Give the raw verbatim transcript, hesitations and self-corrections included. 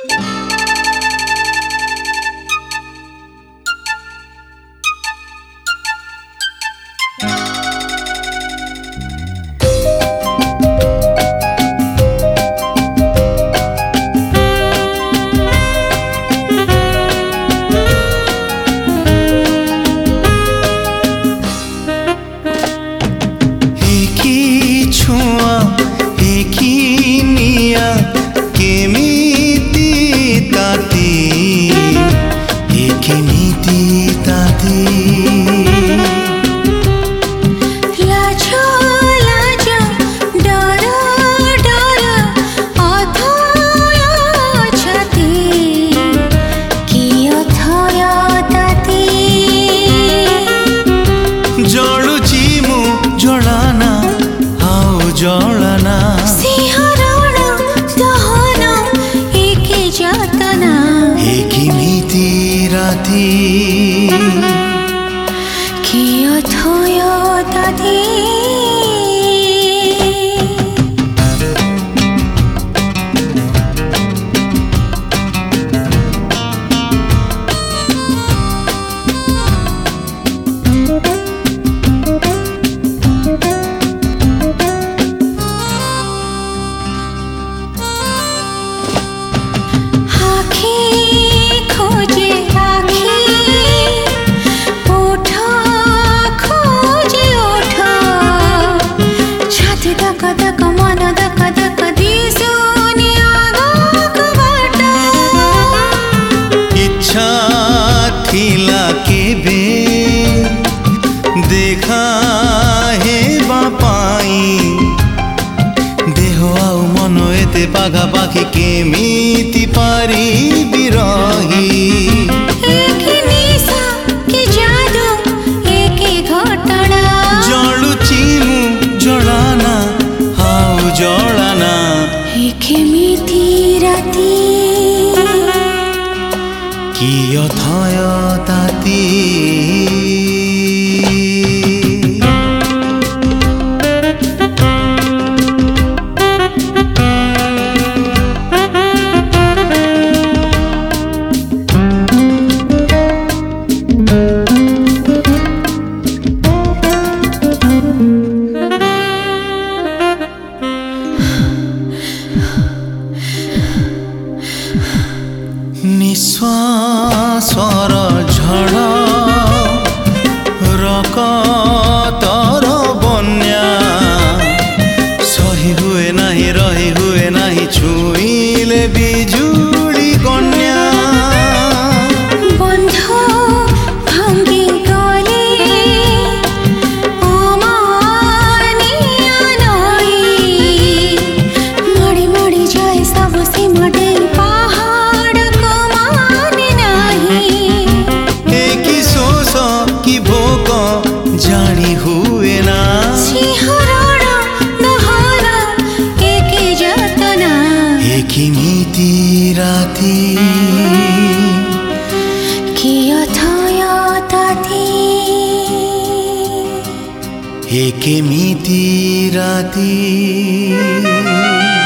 जलना सिंहरण दहन एके जातना एकी नीति राती कि अथय दादी देखा हे बापाई देह आउ मन एते पाखा पाखी केमिति पारी बिरही एके निशा के जादू एके घटना जलुची मु जलाना हाउ जलाना एके मिति राती कि अथय ताती निश्वासर झड़ रकतर बन्या सही हुए नहीं रही हुए नहीं छुईले बिजुली कन्या बंध भांगी गले अमानिया नई मड़ी मड़ी जाए सब सिमटे जानी हुए ना सिंहरण दहन एके जातना एकी नीति राती कि अथय ताती एके मिति राती।